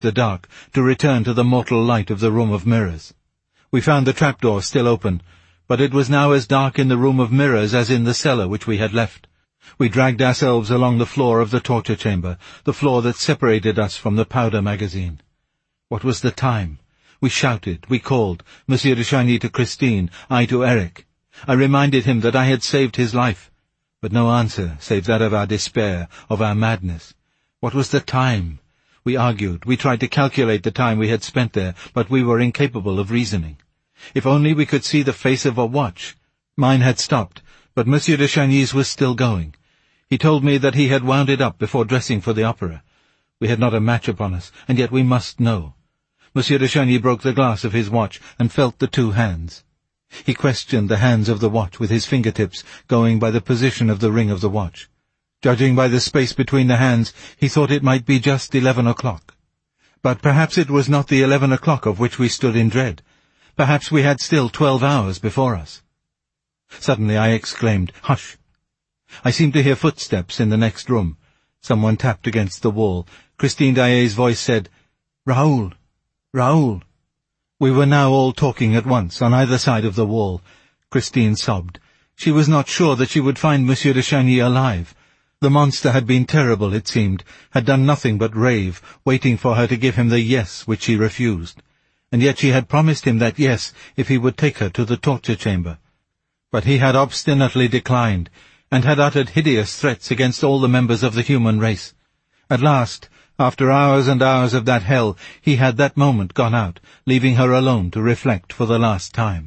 the dark, to return to the mortal light of the room of mirrors. We found the trapdoor still open, but it was now as dark in the room of mirrors as in the cellar which we had left. We dragged ourselves along the floor of the torture chamber, the floor that separated us from the powder magazine. What was the time? We shouted, we called, Monsieur de Chagny to Christine, I to Eric. I reminded him that I had saved his life, but no answer save that of our despair, of our madness. What was the time? We argued, we tried to calculate the time we had spent there, but we were incapable of reasoning. If only we could see the face of a watch. Mine had stopped, but Monsieur de Chagny's was still going. He told me that he had wound it up before dressing for the opera. We had not a match upon us, and yet we must know. Monsieur de Chagny broke the glass of his watch and felt the two hands. He questioned the hands of the watch with his fingertips, going by the position of the ring of the watch. Judging by the space between the hands, he thought it might be just 11 o'clock. But perhaps it was not the 11 o'clock of which we stood in dread. Perhaps we had still 12 hours before us. Suddenly I exclaimed, "Hush!" I seemed to hear footsteps in the next room. Someone tapped against the wall. Christine Daae's voice said, "Raoul! Raoul!" We were now all talking at once, on either side of the wall. Christine sobbed. She was not sure that she would find Monsieur de Chagny alive. The monster had been terrible, it seemed, had done nothing but rave, waiting for her to give him the yes which she refused. And yet she had promised him that yes if he would take her to the torture chamber. But he had obstinately declined, and had uttered hideous threats against all the members of the human race. At last, after hours and hours of that hell, he had that moment gone out, leaving her alone to reflect for the last time.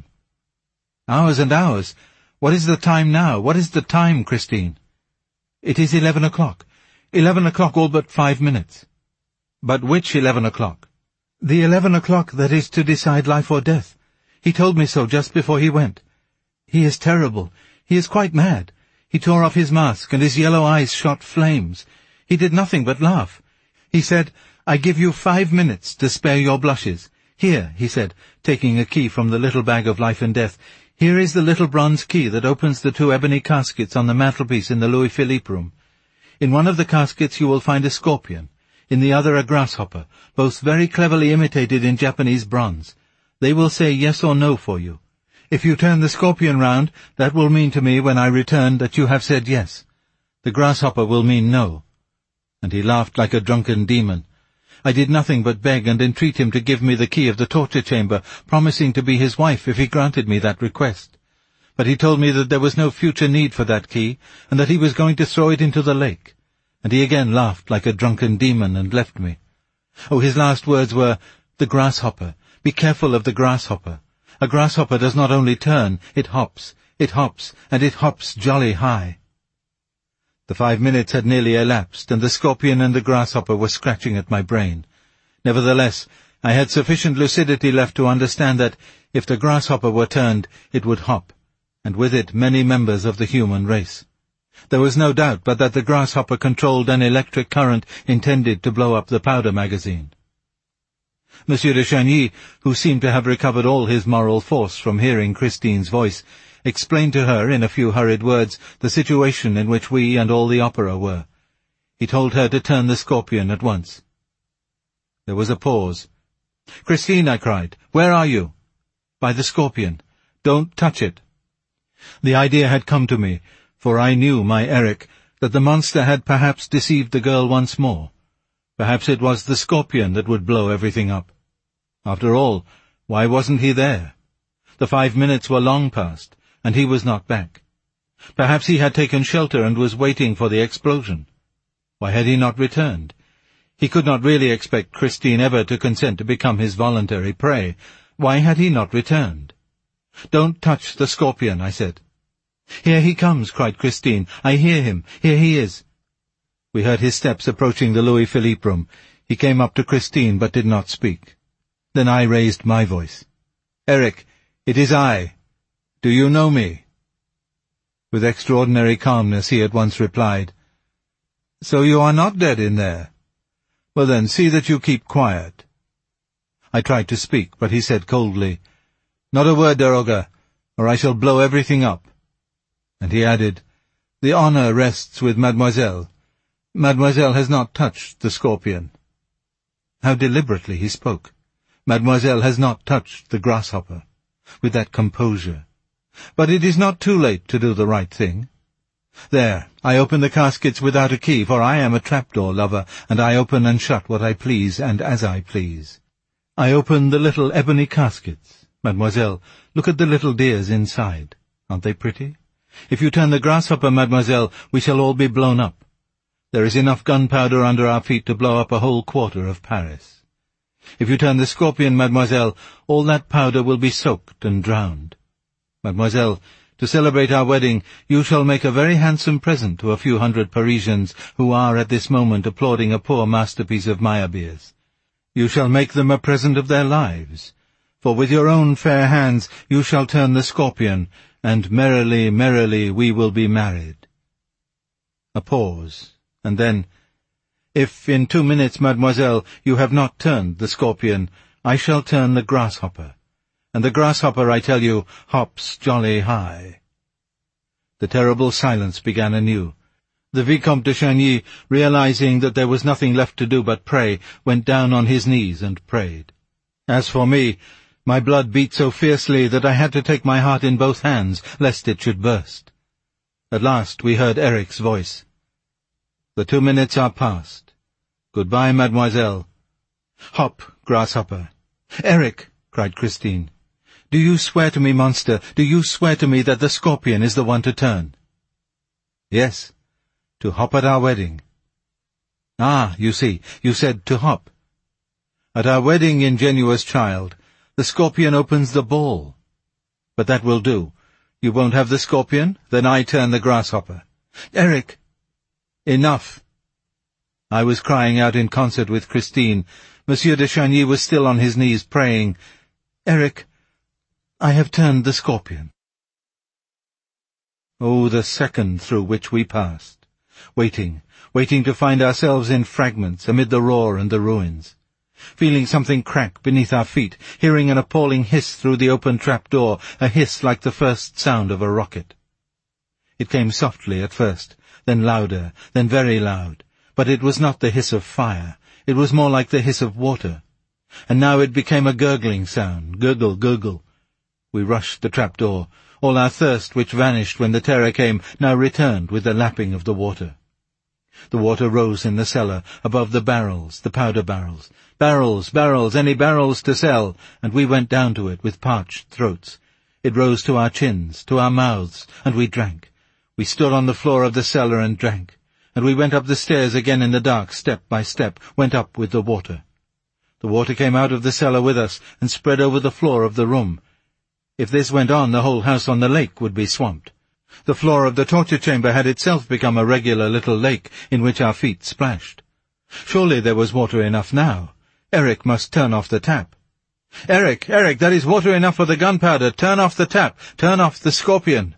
Hours and hours! What is the time now? What is the time, Christine? It is 11 o'clock. 11 o'clock, all but 5 minutes. But which 11 o'clock? The 11 o'clock that is to decide life or death. He told me so just before he went. He is terrible. He is quite mad. He tore off his mask, and his yellow eyes shot flames. He did nothing but laugh. He said, "I give you 5 minutes to spare your blushes. Here," he said, taking a key from the little bag of life and death, "here is the little bronze key that opens the 2 ebony caskets on the mantelpiece in the Louis-Philippe room. In one of the caskets you will find a scorpion, in the other a grasshopper, both very cleverly imitated in Japanese bronze. They will say yes or no for you. If you turn the scorpion round, that will mean to me when I return that you have said yes. The grasshopper will mean no." And he laughed like a drunken demon. I did nothing but beg and entreat him to give me the key of the torture chamber, promising to be his wife if he granted me that request. But he told me that there was no future need for that key, and that he was going to throw it into the lake. And he again laughed like a drunken demon and left me. Oh, his last words were, "The grasshopper. Be careful of the grasshopper. A grasshopper does not only turn, it hops, and it hops jolly high." The 5 minutes had nearly elapsed, and the scorpion and the grasshopper were scratching at my brain. Nevertheless, I had sufficient lucidity left to understand that, if the grasshopper were turned, it would hop, and with it many members of the human race. There was no doubt but that the grasshopper controlled an electric current intended to blow up the powder magazine. Monsieur de Chagny, who seemed to have recovered all his moral force from hearing Christine's voice, explained to her in a few hurried words the situation in which we and all the opera were. He told her to turn the scorpion at once. There was a pause. "Christine," I cried, "where are you?" "By the scorpion. Don't touch it." The idea had come to me, for I knew my Eric, that the monster had perhaps deceived the girl once more. Perhaps it was the scorpion that would blow everything up. After all, why wasn't he there? The 5 minutes were long past, and he was not back. Perhaps he had taken shelter and was waiting for the explosion. Why had he not returned? He could not really expect Christine ever to consent to become his voluntary prey. Why had he not returned? "Don't touch the scorpion," I said. "Here he comes," cried Christine. "I hear him. Here he is." We heard his steps approaching the Louis-Philippe room. He came up to Christine but did not speak. Then I raised my voice. "Eric, it is I. Do you know me?" With extraordinary calmness he at once replied, "So you are not dead in there? Well then, see that you keep quiet." I tried to speak, but he said coldly, "Not a word, Daroga, or I shall blow everything up." And he added, "The honor rests with Mademoiselle. Mademoiselle has not touched the scorpion." How deliberately he spoke. Mademoiselle has not touched the grasshopper. With that composure. But it is not too late to do the right thing. There, I open the caskets without a key, for I am a trapdoor lover, and I open and shut what I please, and as I please. I open the little ebony caskets. Mademoiselle, look at the little dears inside. Aren't they pretty? If you turn the grasshopper, mademoiselle, we shall all be blown up. There is enough gunpowder under our feet to blow up a whole quarter of Paris. If you turn the scorpion, mademoiselle, all that powder will be soaked and drowned. Mademoiselle, to celebrate our wedding, you shall make a very handsome present to a few hundred Parisians who are at this moment applauding a poor masterpiece of Meyerbeer's. You shall make them a present of their lives, for with your own fair hands you shall turn the scorpion, and merrily, merrily we will be married. A pause, and then, if in 2 minutes, mademoiselle, you have not turned the scorpion, I shall turn the grasshopper. And the grasshopper, I tell you, hops jolly high. The terrible silence began anew. The Vicomte de Chagny, realizing that there was nothing left to do but pray, went down on his knees and prayed. As for me, my blood beat so fiercely that I had to take my heart in both hands, lest it should burst. At last we heard Eric's voice. The 2 minutes are past. Goodbye, mademoiselle. Hop, grasshopper. Eric, cried Christine. Do you swear to me, monster, do you swear to me that the scorpion is the one to turn? Yes, to hop at our wedding. Ah, you see, you said to hop. At our wedding, ingenuous child, the scorpion opens the ball. But that will do. You won't have the scorpion? Then I turn the grasshopper. Eric! Enough! I was crying out in concert with Christine. Monsieur de Chagny was still on his knees praying, Eric, I have turned the scorpion. Oh, the second through which we passed, waiting to find ourselves in fragments amid the roar and the ruins, feeling something crack beneath our feet, hearing an appalling hiss through the open trap-door, a hiss like the first sound of a rocket. It came softly at first, then louder, then very loud, but it was not the hiss of fire, it was more like the hiss of water. And now it became a gurgling sound, gurgle, gurgle. We rushed the trap-door. All our thirst, which vanished when the terror came, now returned with the lapping of the water. The water rose in the cellar, above the barrels, the powder barrels. Barrels, barrels, any barrels to sell, and we went down to it with parched throats. It rose to our chins, to our mouths, and we drank. We stood on the floor of the cellar and drank, and we went up the stairs again in the dark, step by step, went up with the water. The water came out of the cellar with us, and spread over the floor of the room. If this went on, the whole house on the lake would be swamped. The floor of the torture chamber had itself become a regular little lake in which our feet splashed. Surely there was water enough now. Eric must turn off the tap. Eric, Eric, that is water enough for the gunpowder. Turn off the tap. Turn off the scorpion.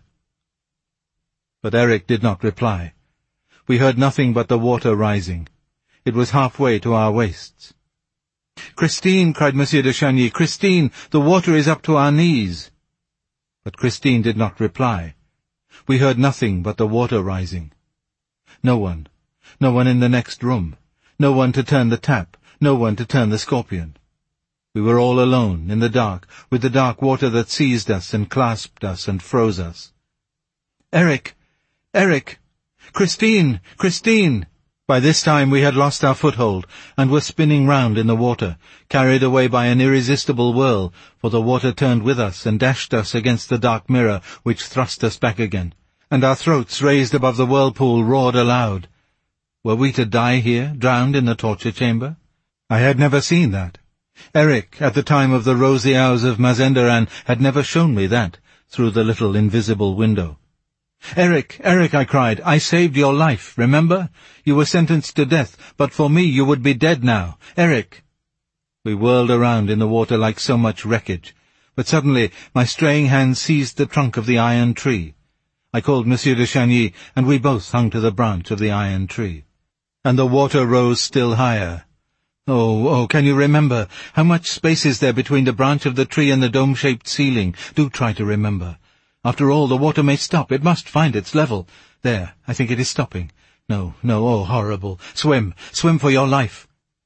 But Eric did not reply. We heard nothing but the water rising. It was halfway to our waists. Christine, cried Monsieur de Chagny, Christine, the water is up to our knees. But Christine did not reply. We heard nothing but the water rising. No one in the next room, no one to turn the tap, no one to turn the scorpion. We were all alone, in the dark, with the dark water that seized us and clasped us and froze us. Eric! Eric! Christine! Christine! By this time we had lost our foothold, and were spinning round in the water, carried away by an irresistible whirl, for the water turned with us and dashed us against the dark mirror, which thrust us back again, and our throats raised above the whirlpool roared aloud. Were we to die here, drowned in the torture chamber? I had never seen that. Eric, at the time of the rosy hours of Mazenderan, had never shown me that, through the little invisible window. Eric, Eric, I cried, I saved your life, remember? You were sentenced to death, but for me you would be dead now. Eric! We whirled around in the water like so much wreckage, but suddenly my straying hand seized the trunk of the iron tree. I called Monsieur de Chagny, and we both hung to the branch of the iron tree. And the water rose still higher. Oh, can you remember? How much space is there between the branch of the tree and the dome-shaped ceiling? Do try to remember. After all, the water may stop. It must find its level. There, I think it is stopping. No, oh, horrible. Swim for your life.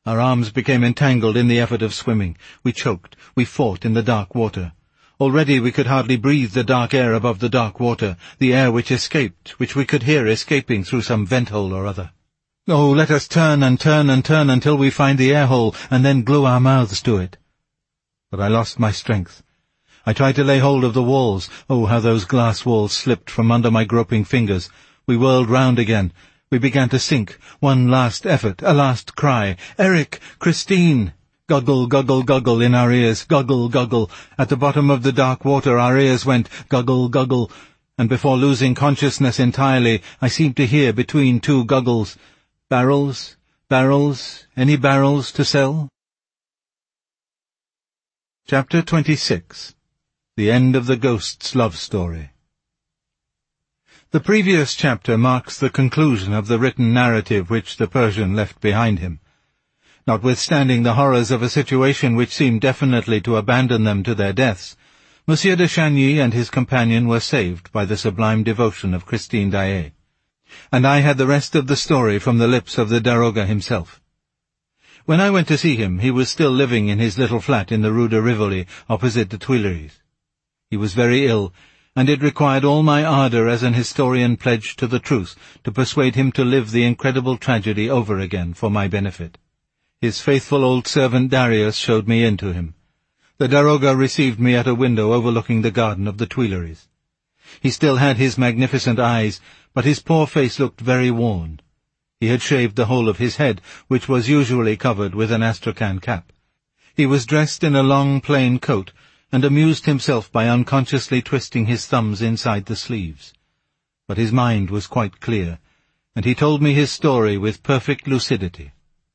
Our arms became entangled in the effort of swimming. We choked. We fought in the dark water. Already we could hardly breathe the dark air above the dark water, the air which escaped, which we could hear escaping through some vent-hole or other. Oh, let us turn and turn and turn until we find the air-hole, and then glue our mouths to it. But I lost my strength. I tried to lay hold of the walls. Oh, how those glass walls slipped from under my groping fingers. We whirled round again. We began to sink. One last effort, a last cry. "Eric! Christine!" Goggle, goggle, goggle in our ears, goggle, goggle. At the bottom of the dark water our ears went, goggle, goggle, and before losing consciousness entirely, I seemed to hear between two goggles, "Barrels, barrels, any barrels to sell?" Chapter 26. The End of the Ghost's Love Story. The previous chapter marks the conclusion of the written narrative which the Persian left behind him. Notwithstanding the horrors of a situation which seemed definitely to abandon them to their deaths, Monsieur de Chagny and his companion were saved by the sublime devotion of Christine Daae, and I had the rest of the story from the lips of the daroga himself. When I went to see him, he was still living in his little flat in the Rue de Rivoli, opposite the Tuileries. He was very ill, and it required all my ardour as an historian pledged to the truth to persuade him to live the incredible tragedy over again for my benefit. His faithful old servant Darius showed me in to him. The daroga received me at a window overlooking the garden of the Tuileries. He still had his magnificent eyes, but his poor face looked very worn. He had shaved the whole of his head, which was usually covered with an astrakhan cap. He was dressed in a long plain coat, and amused himself by unconsciously twisting his thumbs inside the sleeves. But his mind was quite clear, and he told me his story with perfect lucidity.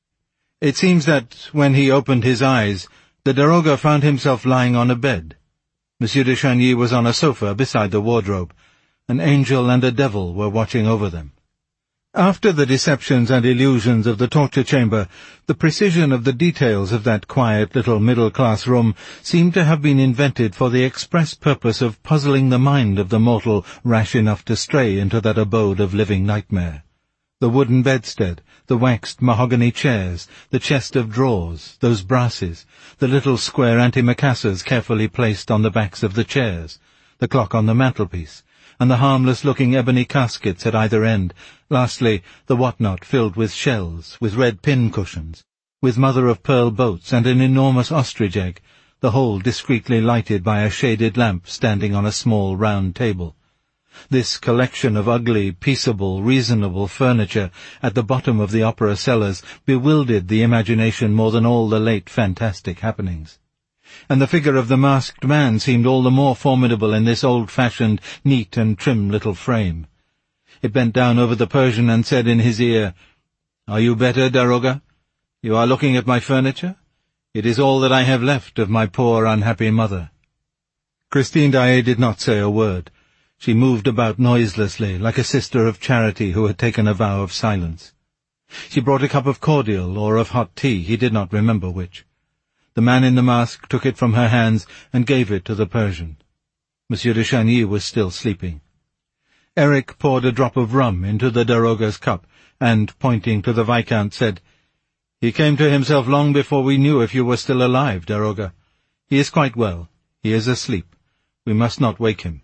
It seems that, when he opened his eyes, the daroga found himself lying on a bed. Monsieur de Chagny was on a sofa beside the wardrobe. An angel and a devil were watching over them. After the deceptions and illusions of the torture chamber, the precision of the details of that quiet little middle-class room seemed to have been invented for the express purpose of puzzling the mind of the mortal rash enough to stray into that abode of living nightmare. The wooden bedstead, the waxed mahogany chairs, the chest of drawers, those brasses, the little square antimacassars carefully placed on the backs of the chairs, the clock on the mantelpiece, and the harmless-looking ebony caskets at either end, lastly, the whatnot filled with shells, with red pin-cushions, with mother-of-pearl boats and an enormous ostrich egg, the whole discreetly lighted by a shaded lamp standing on a small round table. This collection of ugly, peaceable, reasonable furniture at the bottom of the opera cellars bewildered the imagination more than all the late fantastic happenings. And the figure of the masked man seemed all the more formidable in this old-fashioned, neat and trim little frame. It bent down over the Persian and said in his ear, "Are you better, daroga? You are looking at my furniture? It is all that I have left of my poor unhappy mother." Christine Daae did not say a word. She moved about noiselessly, like a sister of charity who had taken a vow of silence. She brought a cup of cordial or of hot tea, he did not remember which. The man in the mask took it from her hands and gave it to the Persian. Monsieur de Chagny was still sleeping. Eric poured a drop of rum into the daroga's cup, and, pointing to the Viscount, said, "He came to himself long before we knew if you were still alive, daroga. He is quite well. He is asleep. We must not wake him."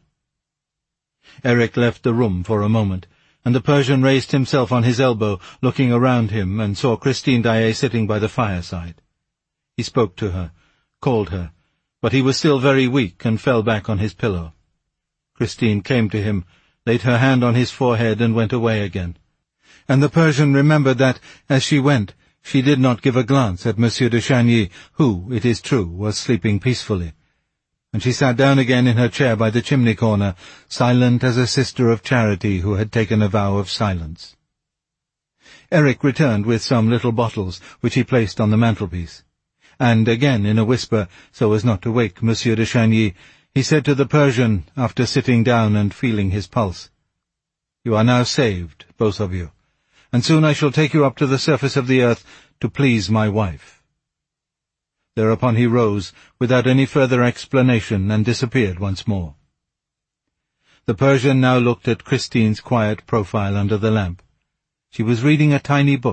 Eric left the room for a moment, and the Persian raised himself on his elbow, looking around him, and saw Christine Daae sitting by the fireside. He spoke to her, called her, but he was still very weak and fell back on his pillow. Christine came to him, laid her hand on his forehead and went away again. And the Persian remembered that, as she went, she did not give a glance at Monsieur de Chagny, who, it is true, was sleeping peacefully. And she sat down again in her chair by the chimney-corner, silent as a sister of charity who had taken a vow of silence. Eric returned with some little bottles, which he placed on the mantelpiece. And again, in a whisper, so as not to wake Monsieur de Chagny, he said to the Persian, after sitting down and feeling his pulse, "You are now saved, both of you, and soon I shall take you up to the surface of the earth to please my wife." Thereupon he rose, without any further explanation, and disappeared once more. The Persian now looked at Christine's quiet profile under the lamp. She was reading a tiny book,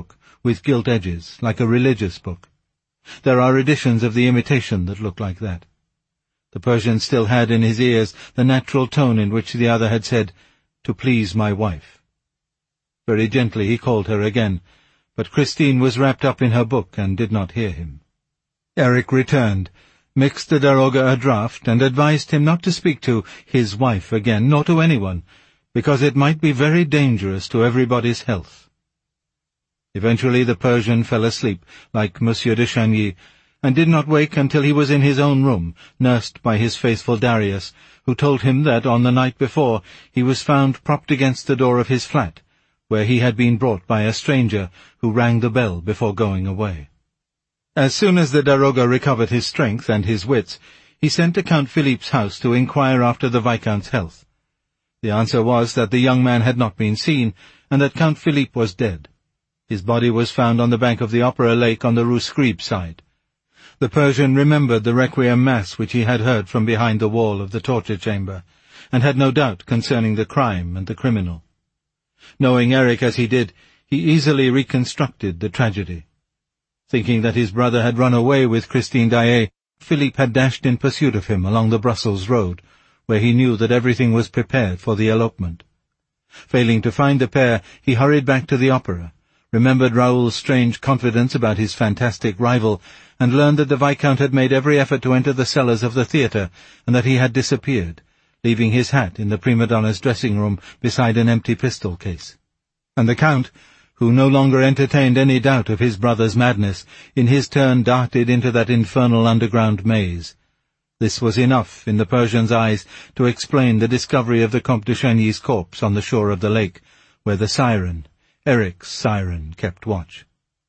with gilt edges, like a religious book. There are editions of the imitation that look like that. The Persian still had in his ears the natural tone in which the other had said, "To please my wife." Very gently he called her again, but Christine was wrapped up in her book and did not hear him. Eric returned, mixed the daroga a draught, and advised him not to speak to his wife again, nor to anyone, because it might be very dangerous to everybody's health. Eventually the Persian fell asleep, like Monsieur de Chagny, and did not wake until he was in his own room, nursed by his faithful Darius, who told him that on the night before he was found propped against the door of his flat, where he had been brought by a stranger who rang the bell before going away. As soon as the daroga recovered his strength and his wits, he sent to Count Philippe's house to inquire after the Viscount's health. The answer was that the young man had not been seen, and that Count Philippe was dead. His body was found on the bank of the Opera Lake on the Rue Scribe side. The Persian remembered the requiem mass which he had heard from behind the wall of the torture chamber, and had no doubt concerning the crime and the criminal. Knowing Eric as he did, he easily reconstructed the tragedy. Thinking that his brother had run away with Christine Daae, Philippe had dashed in pursuit of him along the Brussels road, where he knew that everything was prepared for the elopement. Failing to find the pair, he hurried back to the opera, remembered Raoul's strange confidence about his fantastic rival, and learned that the Viscount had made every effort to enter the cellars of the theatre, and that he had disappeared, leaving his hat in the prima donna's dressing-room beside an empty pistol case. And the Count, who no longer entertained any doubt of his brother's madness, in his turn darted into that infernal underground maze. This was enough, in the Persian's eyes, to explain the discovery of the Comte de Chagny's corpse on the shore of the lake, where the siren, Eric's siren, kept watch.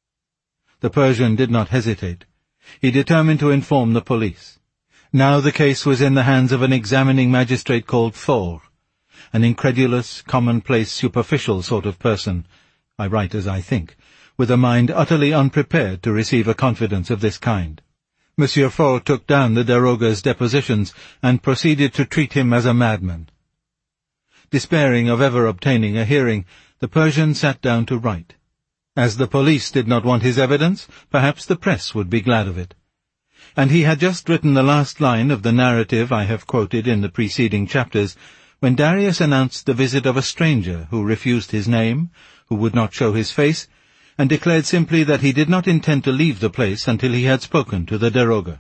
The Persian did not hesitate. He determined to inform the police. Now the case was in the hands of an examining magistrate called Faure, an incredulous, commonplace, superficial sort of person, I write as I think, with a mind utterly unprepared to receive a confidence of this kind. Monsieur Faure took down the daroga's depositions and proceeded to treat him as a madman. Despairing of ever obtaining a hearing, the Persian sat down to write. As the police did not want his evidence, perhaps the press would be glad of it. And he had just written the last line of the narrative I have quoted in the preceding chapters, when Darius announced the visit of a stranger who refused his name, who would not show his face, and declared simply that he did not intend to leave the place until he had spoken to the daroga.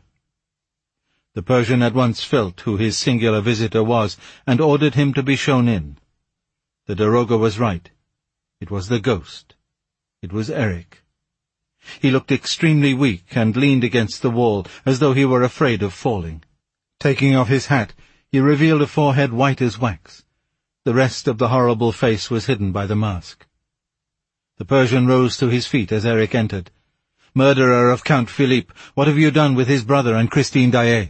The Persian at once felt who his singular visitor was, and ordered him to be shown in. The daroga was right. It was the ghost. It was Eric. He looked extremely weak and leaned against the wall, as though he were afraid of falling. Taking off his hat, he revealed a forehead white as wax. The rest of the horrible face was hidden by the mask. The Persian rose to his feet as Eric entered. "Murderer of Count Philippe, what have you done with his brother and Christine Daae?"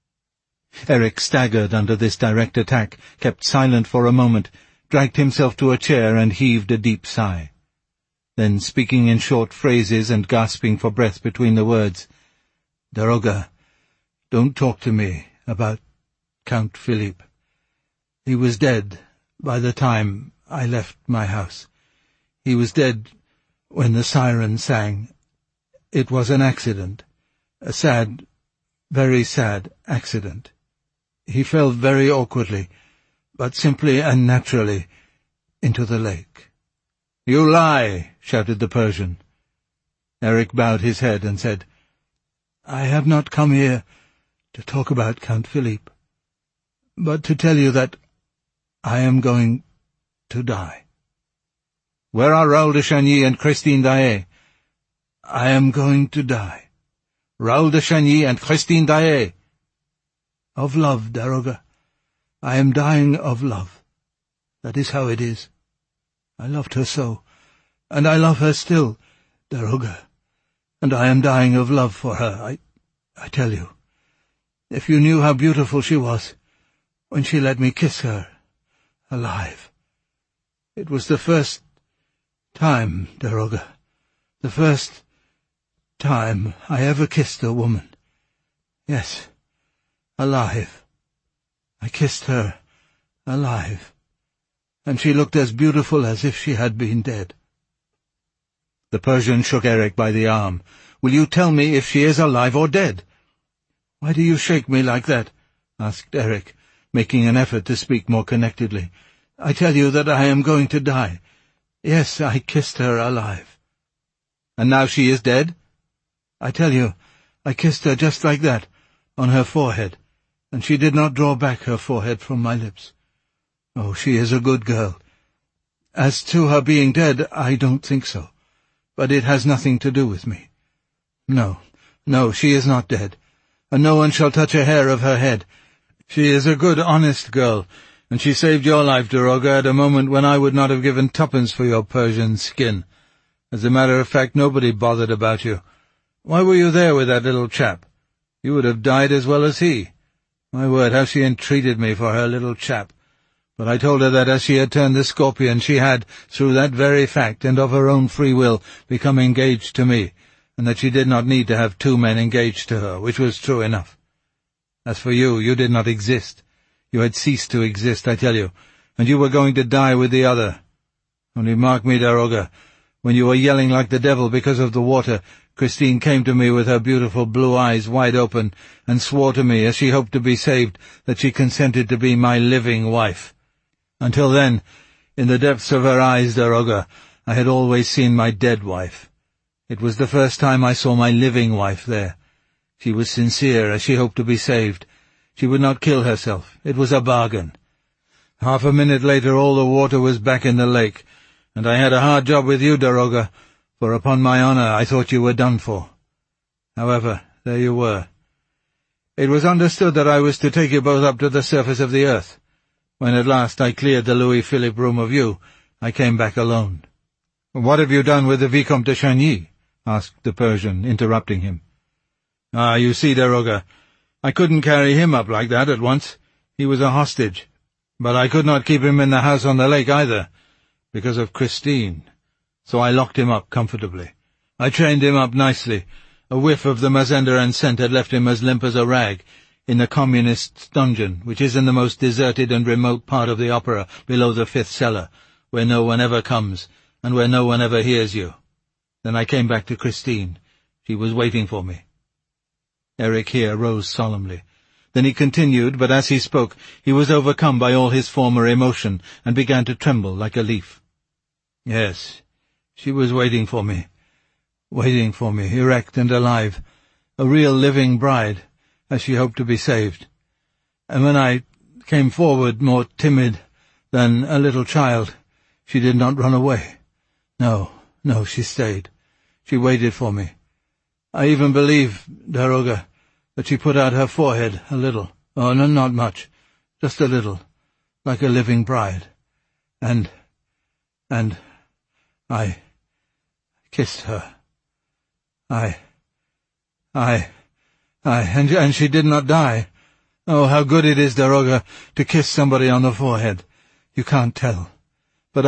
Eric staggered under this direct attack, kept silent for a moment, dragged himself to a chair and heaved a deep sigh. Then, speaking in short phrases and gasping for breath between the words, "Daroga, don't talk to me about Count Philippe. He was dead by the time I left my house. He was dead when the siren sang. It was an accident, a sad, very sad accident. He fell very awkwardly, but simply and naturally, into the lake." "You lie!" shouted the Persian. Eric bowed his head and said, "I have not come here to talk about Count Philippe, but to tell you that I am going to die." "Where are Raoul de Chagny and Christine Daae?" "I am going to die." "Raoul de Chagny and Christine Daae?" "Of love, daroga. I am dying of love. That is how it is. I loved her so, and I love her still, daroga, and I am dying of love for her, I tell you. If you knew how beautiful she was, when she let me kiss her, alive. It was the first time, daroga, the first time I ever kissed a woman. Yes, alive. I kissed her, alive, and she looked as beautiful as if she had been dead." The Persian shook Eric by the arm. "Will you tell me if she is alive or dead?" "Why do you shake me like that?" asked Eric, making an effort to speak more connectedly. "I tell you that I am going to die. Yes, I kissed her alive." "And now she is dead?" "I tell you, I kissed her just like that, on her forehead, and she did not draw back her forehead from my lips. Oh, she is a good girl. As to her being dead, I don't think so, but it has nothing to do with me. No, she is not dead, and no one shall touch a hair of her head. She is a good, honest girl, and she saved your life, Daroga, at a moment when I would not have given tuppence for your Persian skin. As a matter of fact, nobody bothered about you. Why were you there with that little chap? You would have died as well as he. My word, how she entreated me for her little chap. But I told her that as she had turned the scorpion, she had, through that very fact, and of her own free will, become engaged to me, and that she did not need to have two men engaged to her, which was true enough. As for you, you did not exist. You had ceased to exist, I tell you, and you were going to die with the other. Only mark me, Daroga, when you were yelling like the devil because of the water, Christine came to me with her beautiful blue eyes wide open, and swore to me, as she hoped to be saved, that she consented to be my living wife. Until then, in the depths of her eyes, Daroga, I had always seen my dead wife. It was the first time I saw my living wife there. She was sincere, as she hoped to be saved. She would not kill herself. It was a bargain. Half a minute later all the water was back in the lake, and I had a hard job with you, Daroga, for upon my honour I thought you were done for. However, there you were. It was understood that I was to take you both up to the surface of the earth. When at last I cleared the Louis-Philippe room of you, I came back alone." "What have you done with the Vicomte de Chagny?" asked the Persian, interrupting him. "Ah, you see, Daroga, I couldn't carry him up like that at once. He was a hostage. But I could not keep him in the house on the lake either, because of Christine. So I locked him up comfortably. I trained him up nicely. A whiff of the Mazenderan scent had left him as limp as a rag, in the Communist's dungeon, which is in the most deserted and remote part of the opera, below the fifth cellar, where no one ever comes, and where no one ever hears you. Then I came back to Christine. She was waiting for me." Eric here rose solemnly. Then he continued, but as he spoke, he was overcome by all his former emotion, and began to tremble like a leaf. "Yes, she was waiting for me, erect and alive, a real living bride, as she hoped to be saved. And when I came forward more timid than a little child, she did not run away. No, she stayed. She waited for me. I even believe, Daroga, that she put out her forehead a little. Oh, no, not much, just a little, like a living bride. And I kissed her. And she did not die. Oh, how good it is, Daroga, to kiss somebody on the forehead. You can't tell. But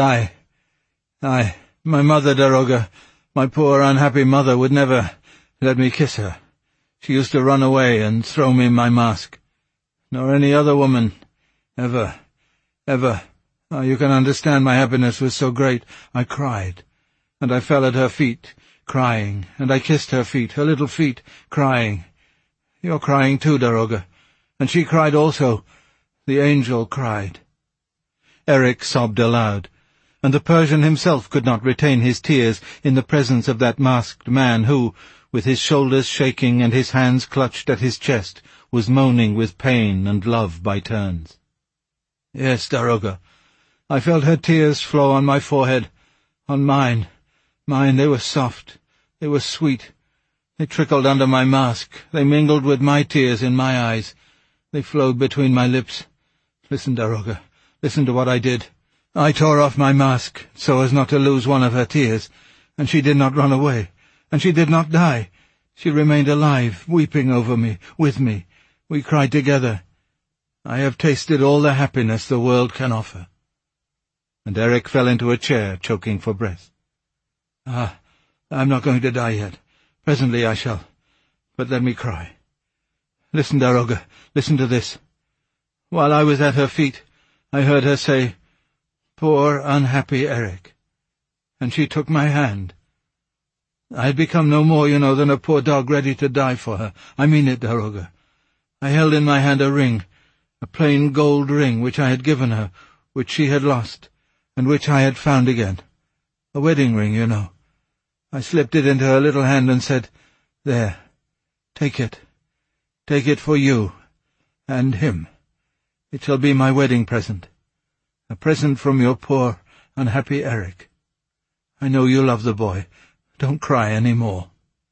my mother, Daroga, my poor unhappy mother, would never let me kiss her. She used to run away and throw me my mask. Nor any other woman, ever. Oh, you can understand my happiness was so great. I cried, and I fell at her feet, crying, and I kissed her feet, her little feet, crying. You're crying too, Daroga. And she cried also. The angel cried." Eric sobbed aloud, and the Persian himself could not retain his tears in the presence of that masked man who, with his shoulders shaking and his hands clutched at his chest, was moaning with pain and love by turns. "Yes, Daroga, I felt her tears flow on my forehead, on mine. They were soft, they were sweet. They trickled under my mask, they mingled with my tears in my eyes. They flowed between my lips. Listen, Daroga, listen to what I did. I tore off my mask, so as not to lose one of her tears, and she did not run away, and she did not die. She remained alive, weeping over me, with me. We cried together. I have tasted all the happiness the world can offer." And Eric fell into a chair, choking for breath. "I'm not going to die yet. Presently I shall. But let me cry. Listen, Daroga, listen to this. While I was at her feet, I heard her say, 'Poor, unhappy Eric.' And she took my hand. I had become no more, than a poor dog ready to die for her. I mean it, Daroga. I held in my hand a ring, a plain gold ring which I had given her, which she had lost, and which I had found again. A wedding ring, I slipped it into her little hand and said, "There, take it. Take it for you, and him. It shall be my wedding present. A present from your poor, unhappy Eric. I know you love the boy. Don't cry any more."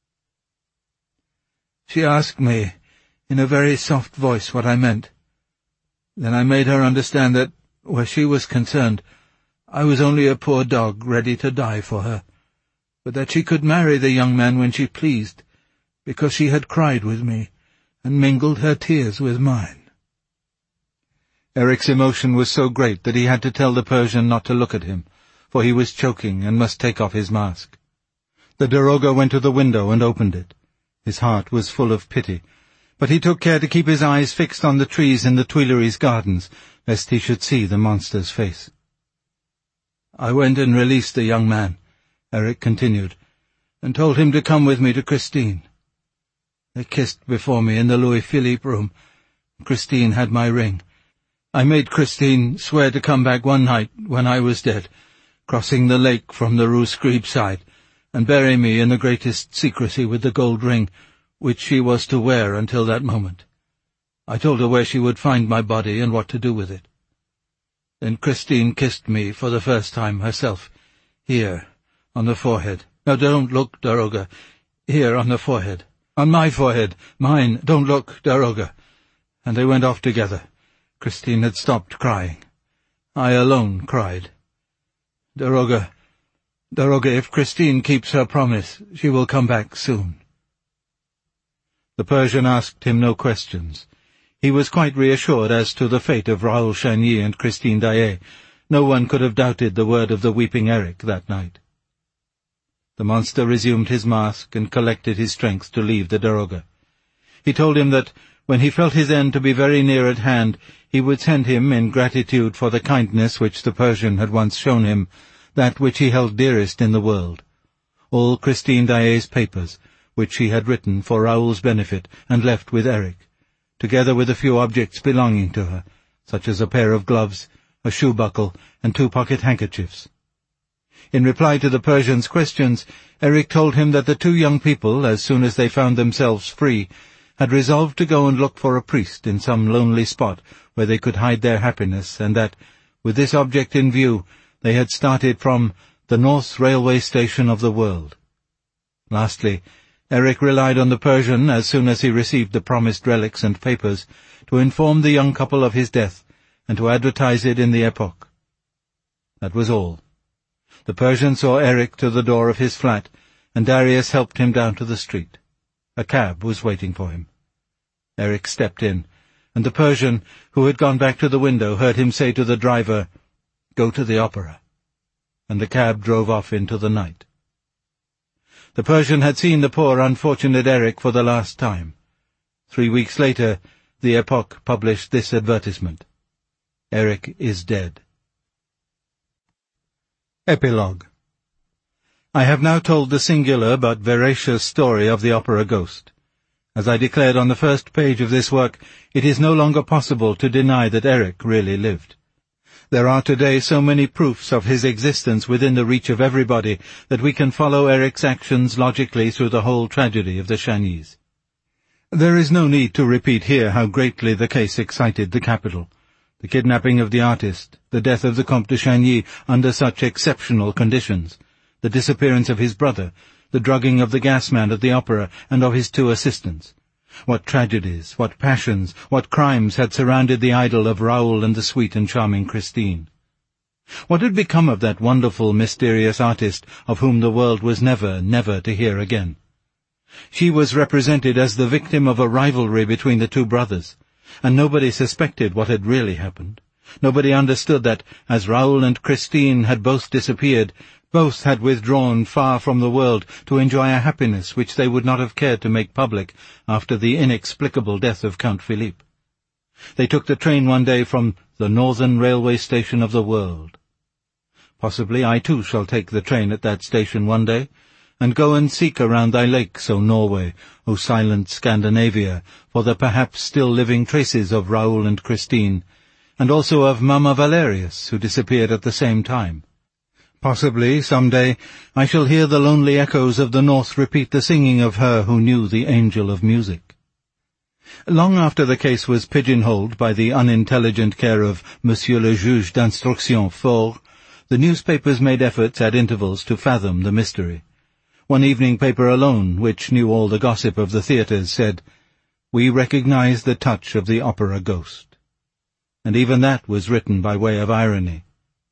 She asked me, in a very soft voice, what I meant. Then I made her understand that, where she was concerned, I was only a poor dog ready to die for her, but that she could marry the young man when she pleased, because she had cried with me, and mingled her tears with mine. Eric's emotion was so great that he had to tell the Persian not to look at him, for he was choking and must take off his mask. The Daroga went to the window and opened it. His heart was full of pity, but he took care to keep his eyes fixed on the trees in the Tuileries gardens, lest he should see the monster's face. "I went and released the young man," Eric continued, "and told him to come with me to Christine. They kissed before me in the Louis-Philippe room. Christine had my ring. I made Christine swear to come back one night when I was dead, crossing the lake from the Rue Scribe side, and bury me in the greatest secrecy with the gold ring, which she was to wear until that moment. I told her where she would find my body and what to do with it. Then Christine kissed me for the first time herself, here, on the forehead. No, don't look, Daroga. Here, on the forehead. On my forehead. Mine. Don't look, Daroga." And they went off together. Christine had stopped crying. I alone cried. Daroga, if Christine keeps her promise, she will come back soon." The Persian asked him no questions. He was quite reassured as to the fate of Raoul Chagny and Christine Daae. No one could have doubted the word of the weeping Eric that night. The monster resumed his mask and collected his strength to leave the Daroga. He told him that, when he felt his end to be very near at hand, he would send him, in gratitude for the kindness which the Persian had once shown him, that which he held dearest in the world, all Christine Daae's papers, which she had written for Raoul's benefit and left with Eric, together with a few objects belonging to her, such as a pair of gloves, a shoe-buckle, and 2 pocket handkerchiefs. In reply to the Persian's questions, Eric told him that the 2 young people, as soon as they found themselves free, had resolved to go and look for a priest in some lonely spot where they could hide their happiness, and that, with this object in view, they had started from the North Railway Station of the world. Lastly, Eric relied on the Persian, as soon as he received the promised relics and papers, to inform the young couple of his death, and to advertise it in the Epoque. That was all. The Persian saw Eric to the door of his flat, and Darius helped him down to the street. A cab was waiting for him. Eric stepped in, and the Persian, who had gone back to the window, heard him say to the driver, "Go to the opera," and the cab drove off into the night. The Persian had seen the poor unfortunate Eric for the last time. 3 weeks later, the Epoque published this advertisement: "Eric is dead." Epilogue. I have now told the singular but veracious story of the Opera Ghost. As I declared on the first page of this work, it is no longer possible to deny that Eric really lived. There are today so many proofs of his existence within the reach of everybody that we can follow Eric's actions logically through the whole tragedy of the Chagnys. There is no need to repeat here how greatly the case excited the capital. The kidnapping of the artist, the death of the Comte de Chagny under such exceptional conditions, the disappearance of his brother, the drugging of the gas-man at the opera and of his 2 assistants. What tragedies, what passions, what crimes had surrounded the idol of Raoul and the sweet and charming Christine. What had become of that wonderful, mysterious artist of whom the world was never, never to hear again? She was represented as the victim of a rivalry between the 2 brothers, and nobody suspected what had really happened. Nobody understood that, as Raoul and Christine had both disappeared, both had withdrawn far from the world to enjoy a happiness which they would not have cared to make public after the inexplicable death of Count Philippe. They took the train one day from the Northern Railway Station of the world. Possibly I too shall take the train at that station one day, and go and seek around thy lakes, O Norway, O silent Scandinavia, for the perhaps still living traces of Raoul and Christine, and also of Mamma Valerius, who disappeared at the same time. Possibly, some day, I shall hear the lonely echoes of the north repeat the singing of her who knew the angel of music. Long after the case was pigeonholed by the unintelligent care of Monsieur le Juge d'Instruction Faure, the newspapers made efforts at intervals to fathom the mystery. One evening paper alone, which knew all the gossip of the theatres, said, "We recognize the touch of the opera ghost." And even that was written by way of irony.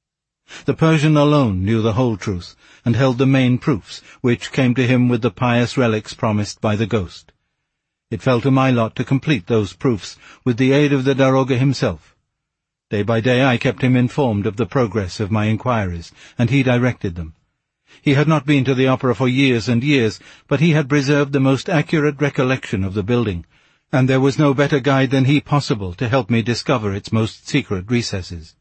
The Persian alone knew the whole truth, and held the main proofs, which came to him with the pious relics promised by the ghost. It fell to my lot to complete those proofs with the aid of the Daroga himself. Day by day I kept him informed of the progress of my inquiries, and he directed them. He had not been to the opera for years and years, but he had preserved the most accurate recollection of the building, and there was no better guide than he possible to help me discover its most secret recesses.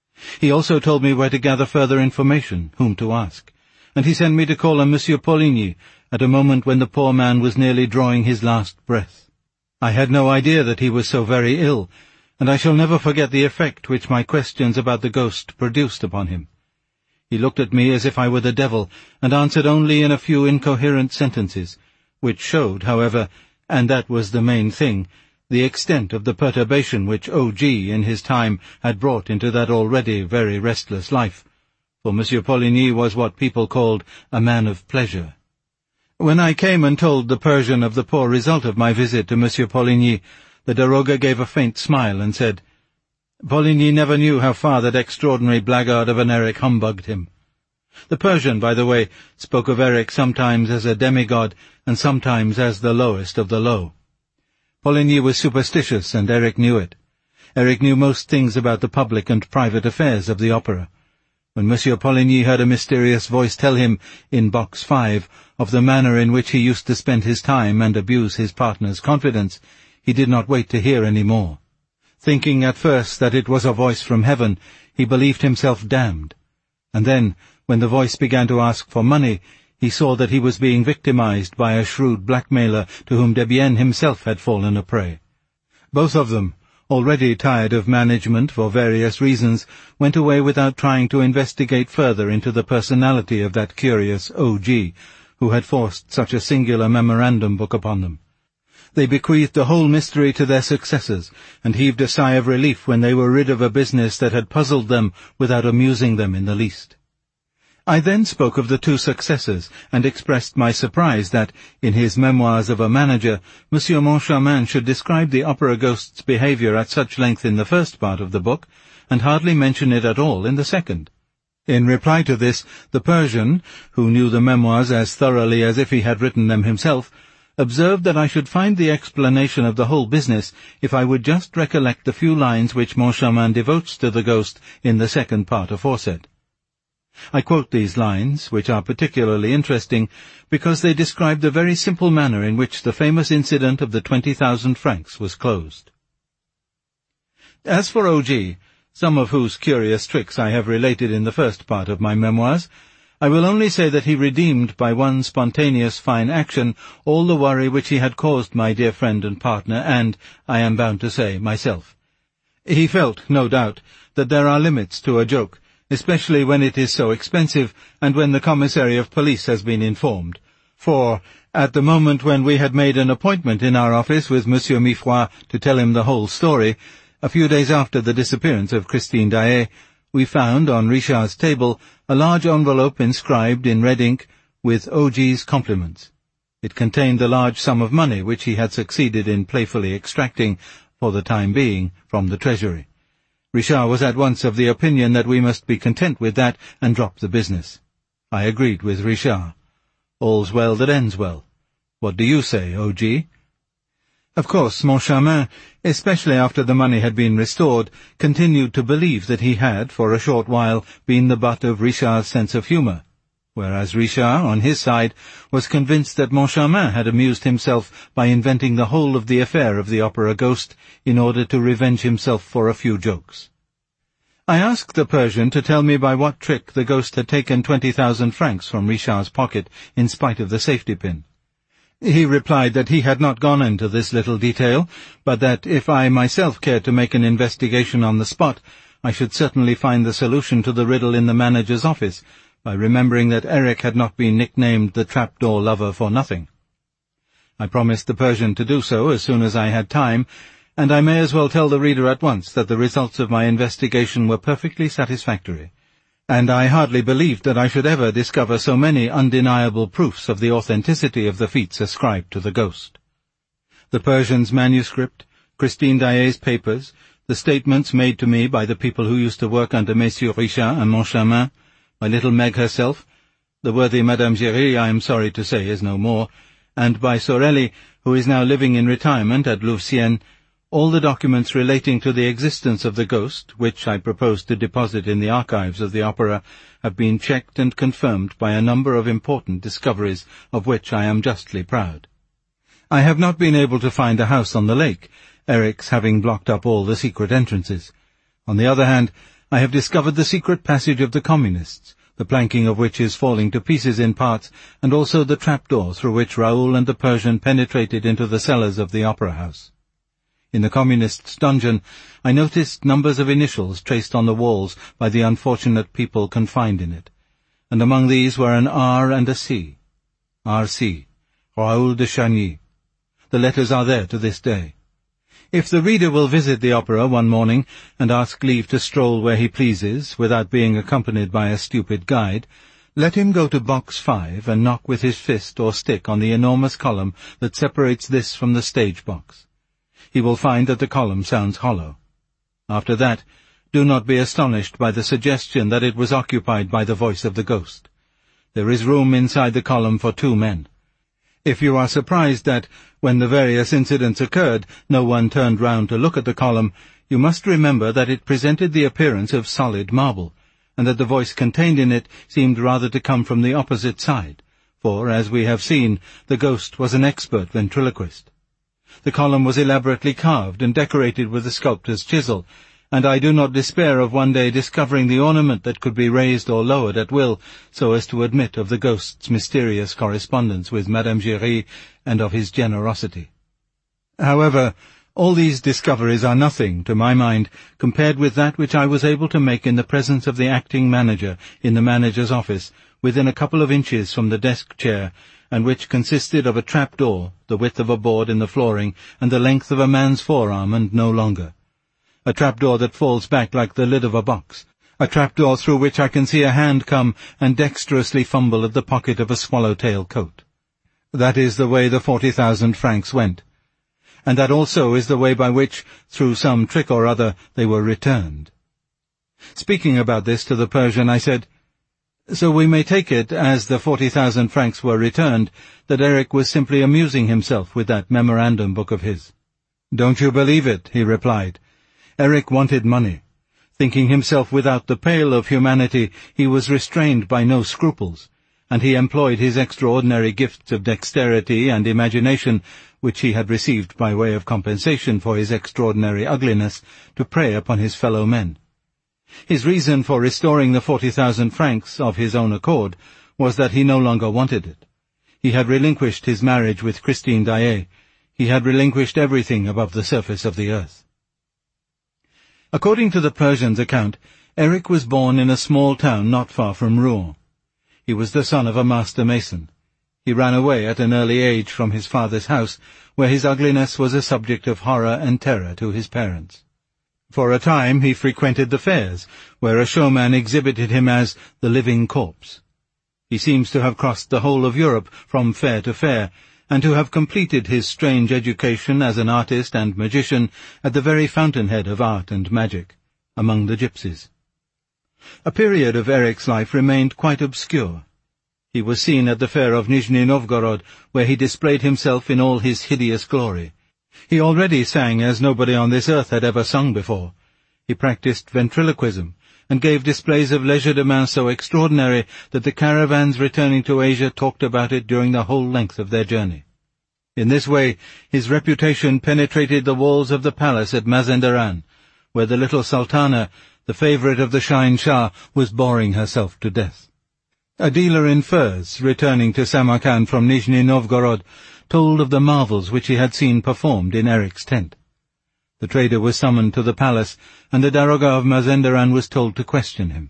He also told me where to gather further information, whom to ask, and he sent me to call on Monsieur Poligny at a moment when the poor man was nearly drawing his last breath. I had no idea that he was so very ill, and I shall never forget the effect which my questions about the ghost produced upon him. He looked at me as if I were the devil, and answered only in a few incoherent sentences, which showed, however, and that was the main thing, the extent of the perturbation which O.G. in his time had brought into that already very restless life, for Monsieur Poligny was what people called a man of pleasure. When I came and told the Persian of the poor result of my visit to Monsieur Poligny, the Daroga gave a faint smile and said, "Poligny never knew how far that extraordinary blackguard of an Eric humbugged him." The Persian, by the way, spoke of Eric sometimes as a demigod and sometimes as the lowest of the low. Poligny was superstitious, and Eric knew it. Eric knew most things about the public and private affairs of the opera. When Monsieur Poligny heard a mysterious voice tell him, in Box 5, of the manner in which he used to spend his time and abuse his partner's confidence, he did not wait to hear any more. Thinking at first that it was a voice from heaven, he believed himself damned. And then, when the voice began to ask for money, he saw that he was being victimized by a shrewd blackmailer to whom Debienne himself had fallen a prey. Both of them, already tired of management for various reasons, went away without trying to investigate further into the personality of that curious O.G., who had forced such a singular memorandum book upon them. They bequeathed the whole mystery to their successors, and heaved a sigh of relief when they were rid of a business that had puzzled them without amusing them in the least. I then spoke of the two successors, and expressed my surprise that, in his Memoirs of a Manager, Monsieur Moncharmin should describe the opera ghost's behavior at such length in the first part of the book, and hardly mention it at all in the second. In reply to this, the Persian, who knew the memoirs as thoroughly as if he had written them himself, observed that I should find the explanation of the whole business if I would just recollect the few lines which Moncharmin devotes to the ghost in the second part aforesaid. I quote these lines, which are particularly interesting, because they describe the very simple manner in which the famous incident of the 20,000 francs was closed. As for O.G., some of whose curious tricks I have related in the first part of my memoirs, I will only say that he redeemed by one spontaneous fine action all the worry which he had caused my dear friend and partner and, I am bound to say, myself. He felt, no doubt, that there are limits to a joke, especially when it is so expensive, and when the commissary of police has been informed. For, at the moment when we had made an appointment in our office with Monsieur Mifroid to tell him the whole story, a few days after the disappearance of Christine Daae, we found on Richard's table a large envelope inscribed in red ink with O.G.'s compliments. It contained the large sum of money which he had succeeded in playfully extracting, for the time being, from the treasury. Richard was at once of the opinion that we must be content with that and drop the business. I agreed with Richard. All's well that ends well. What do you say, O.G.? Of course, Moncharmin, especially after the money had been restored, continued to believe that he had, for a short while, been the butt of Richard's sense of humour, whereas Richard, on his side, was convinced that Moncharmin had amused himself by inventing the whole of the affair of the opera ghost in order to revenge himself for a few jokes. I asked the Persian to tell me by what trick the ghost had taken 20,000 francs from Richard's pocket in spite of the safety pin. He replied that he had not gone into this little detail, but that if I myself cared to make an investigation on the spot, I should certainly find the solution to the riddle in the manager's office, by remembering that Eric had not been nicknamed the trapdoor lover for nothing. I promised the Persian to do so as soon as I had time, and I may as well tell the reader at once that the results of my investigation were perfectly satisfactory, and I hardly believed that I should ever discover so many undeniable proofs of the authenticity of the feats ascribed to the ghost. The Persian's manuscript, Christine Daae's papers, the statements made to me by the people who used to work under Messieurs Richard and Moncharmin, by little Meg herself, the worthy Madame Giry, I am sorry to say, is no more, and by Sorelli, who is now living in retirement at Louveciennes, all the documents relating to the existence of the ghost, which I propose to deposit in the archives of the opera, have been checked and confirmed by a number of important discoveries of which I am justly proud. I have not been able to find a house on the lake, Eric's having blocked up all the secret entrances. On the other hand, I have discovered the secret passage of the Communists, the planking of which is falling to pieces in parts, and also the trapdoor through which Raoul and the Persian penetrated into the cellars of the opera house. In the Communists' dungeon, I noticed numbers of initials traced on the walls by the unfortunate people confined in it, and among these were an R and a C. R.C. Raoul de Chagny. The letters are there to this day. If the reader will visit the opera one morning and ask leave to stroll where he pleases, without being accompanied by a stupid guide, let him go to box 5 and knock with his fist or stick on the enormous column that separates this from the stage box. He will find that the column sounds hollow. After that, do not be astonished by the suggestion that it was occupied by the voice of the ghost. There is room inside the column for 2 men. If you are surprised that, when the various incidents occurred, no one turned round to look at the column, you must remember that it presented the appearance of solid marble, and that the voice contained in it seemed rather to come from the opposite side, for, as we have seen, the ghost was an expert ventriloquist. The column was elaborately carved and decorated with the sculptor's chisel, and I do not despair of one day discovering the ornament that could be raised or lowered at will, so as to admit of the ghost's mysterious correspondence with Madame Giry and of his generosity. However, all these discoveries are nothing, to my mind, compared with that which I was able to make in the presence of the acting manager in the manager's office, within a couple of inches from the desk-chair, and which consisted of a trap-door, the width of a board in the flooring, and the length of a man's forearm, and no longer. A trapdoor that falls back like the lid of a box, a trapdoor through which I can see a hand come and dexterously fumble at the pocket of a swallow-tail coat. That is the way the 40,000 francs went, and that also is the way by which, through some trick or other, they were returned. Speaking about this to the Persian, I said, "So we may take it, as the 40,000 francs were returned, that Eric was simply amusing himself with that memorandum book of his." "Don't you believe it," he replied. "Eric wanted money. Thinking himself without the pale of humanity, he was restrained by no scruples, and he employed his extraordinary gifts of dexterity and imagination, which he had received by way of compensation for his extraordinary ugliness, to prey upon his fellow men. His reason for restoring the 40,000 francs of his own accord was that he no longer wanted it. He had relinquished his marriage with Christine Daae. He had relinquished everything above the surface of the earth." According to the Persian's account, Eric was born in a small town not far from Rouen. He was the son of a master mason. He ran away at an early age from his father's house, where his ugliness was a subject of horror and terror to his parents. For a time he frequented the fairs, where a showman exhibited him as the living corpse. He seems to have crossed the whole of Europe from fair to fair, and to have completed his strange education as an artist and magician at the very fountainhead of art and magic, among the gypsies. A period of Eric's life remained quite obscure. He was seen at the fair of Nizhny Novgorod, where he displayed himself in all his hideous glory. He already sang as nobody on this earth had ever sung before. He practiced ventriloquism, and gave displays of legerdemain so extraordinary that the caravans returning to Asia talked about it during the whole length of their journey. In this way, his reputation penetrated the walls of the palace at Mazenderan, where the little Sultana, The favourite of the Shahin Shah was boring herself to death. A dealer in furs, returning to Samarkand from Nizhny Novgorod, told of the marvels which he had seen performed in Erik's tent. The trader was summoned to the palace, and the Daroga of Mazenderan was told to question him.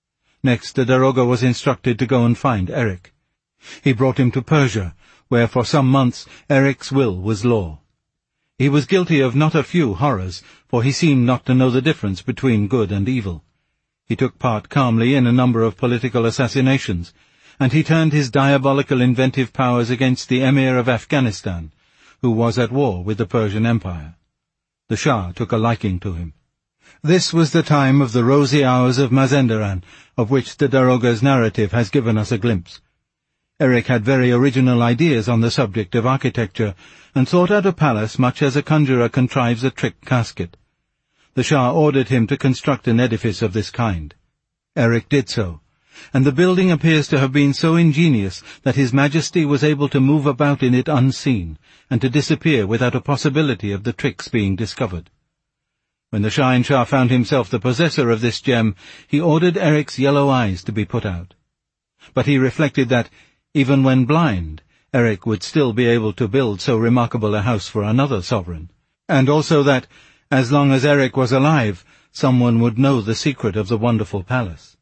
Next, the Daroga was instructed to go and find Erik. He brought him to Persia, where for some months Erik's will was law. He was guilty of not a few horrors, for he seemed not to know the difference between good and evil. He took part calmly in a number of political assassinations, and he turned his diabolical inventive powers against the Emir of Afghanistan, who was at war with the Persian Empire. The Shah took a liking to him. This was the time of the rosy hours of Mazenderan, of which the Daroga's narrative has given us a glimpse. Erik had very original ideas on the subject of architecture, and thought out a palace much as a conjurer contrives a trick casket. The Shah ordered him to construct an edifice of this kind. Erik did so, and the building appears to have been so ingenious that His Majesty was able to move about in it unseen, and to disappear without a possibility of the tricks being discovered. When the Shahin Shah found himself the possessor of this gem, he ordered Erik's yellow eyes to be put out. But he reflected that, even when blind, Erik would still be able to build so remarkable a house for another sovereign, and also that, as long as Erik was alive, someone would know the secret of the wonderful palace.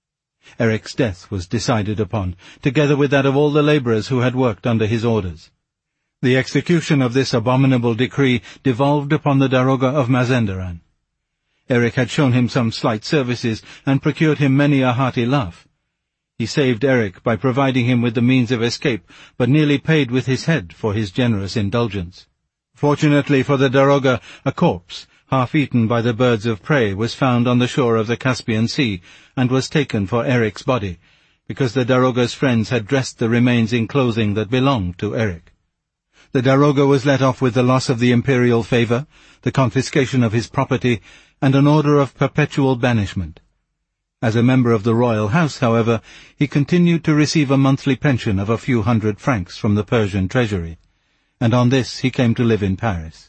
Erik's death was decided upon, together with that of all the labourers who had worked under his orders. The execution of this abominable decree devolved upon the Daroga of Mazenderan. Erik had shown him some slight services, and procured him many a hearty laugh. He saved Erik by providing him with the means of escape, but nearly paid with his head for his generous indulgence. Fortunately for the Daroga, a corpse, half-eaten by the birds of prey, was found on the shore of the Caspian Sea, and was taken for Erik's body, because the Daroga's friends had dressed the remains in clothing that belonged to Erik. The Daroga was let off with the loss of the imperial favour, the confiscation of his property, and an order of perpetual banishment. As a member of the royal house, however, he continued to receive a monthly pension of a few hundred francs from the Persian treasury, and on this he came to live in Paris.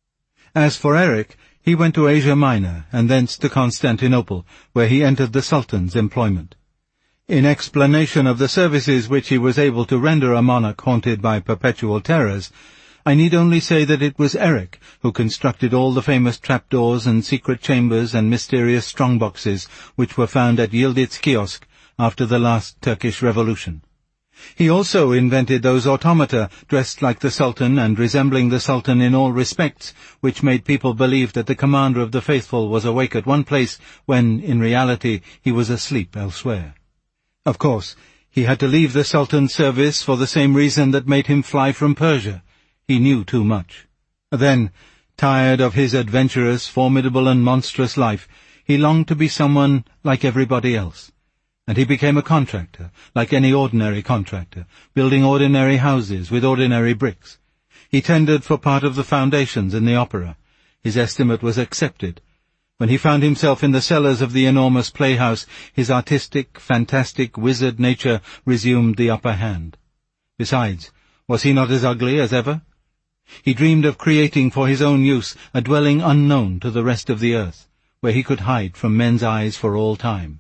As for Erik, he went to Asia Minor, and thence to Constantinople, where he entered the Sultan's employment. In explanation of the services which he was able to render a monarch haunted by perpetual terrors, I need only say that it was Erik who constructed all the famous trapdoors and secret chambers and mysterious strong-boxes which were found at Yildiz Kiosk after the last Turkish Revolution. He also invented those automata dressed like the Sultan and resembling the Sultan in all respects, which made people believe that the commander of the faithful was awake at one place when, in reality, he was asleep elsewhere. Of course, he had to leave the Sultan's service for the same reason that made him fly from Persia. He knew too much. Then, tired of his adventurous, formidable and monstrous life, he longed to be someone like everybody else. And he became a contractor, like any ordinary contractor, building ordinary houses with ordinary bricks. He tendered for part of the foundations in the opera. His estimate was accepted. When he found himself in the cellars of the enormous playhouse, his artistic, fantastic, wizard nature resumed the upper hand. Besides, was he not as ugly as ever? He dreamed of creating for his own use a dwelling unknown to the rest of the earth, where he could hide from men's eyes for all time.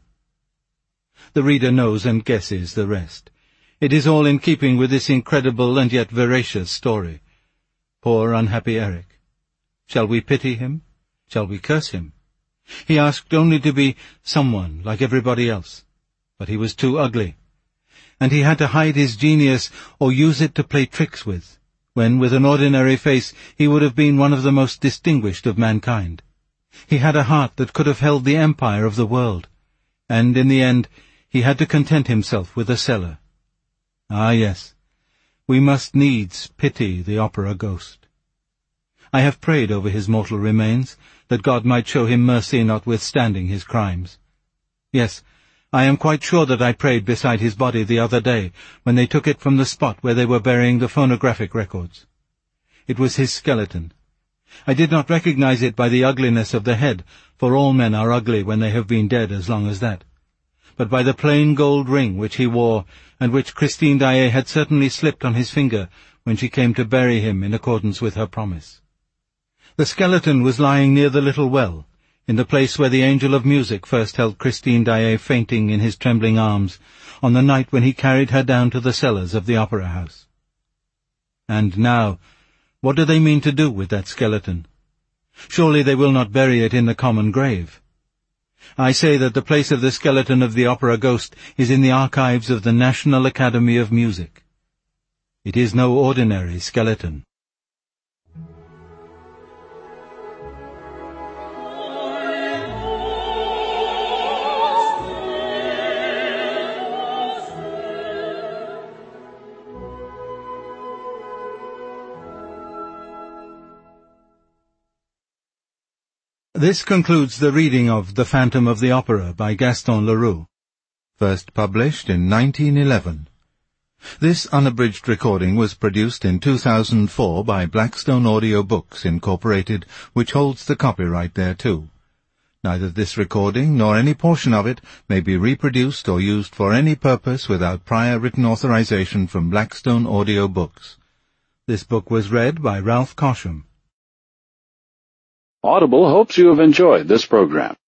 The reader knows and guesses the rest. It is all in keeping with this incredible and yet veracious story. Poor unhappy Erik. Shall we pity him? Shall we curse him? He asked only to be someone like everybody else, but he was too ugly, and he had to hide his genius or use it to play tricks with, when with an ordinary face he would have been one of the most distinguished of mankind. He had a heart that could have held the empire of the world, and in the end he had to content himself with a cellar. Ah, yes, we must needs pity the opera ghost. I have prayed over his mortal remains, that God might show him mercy notwithstanding his crimes. Yes, I am quite sure that I prayed beside his body the other day, when they took it from the spot where they were burying the phonographic records. It was his skeleton. I did not recognize it by the ugliness of the head, for all men are ugly when they have been dead as long as that, but by the plain gold ring which he wore, and which Christine Daae had certainly slipped on his finger when she came to bury him in accordance with her promise. The skeleton was lying near the little well, in the place where the angel of music first held Christine Daae fainting in his trembling arms, on the night when he carried her down to the cellars of the opera house. And now, what do they mean to do with that skeleton? Surely they will not bury it in the common grave. I say that the place of the skeleton of the opera ghost is in the archives of the National Academy of Music. It is no ordinary skeleton. This concludes the reading of The Phantom of the Opera by Gaston Leroux, first published in 1911. This unabridged recording was produced in 2004 by Blackstone Audio Books, Incorporated, which holds the copyright thereto. Neither this recording nor any portion of it may be reproduced or used for any purpose without prior written authorization from Blackstone Audio Books. This book was read by Ralph Cosham. Audible hopes you have enjoyed this program.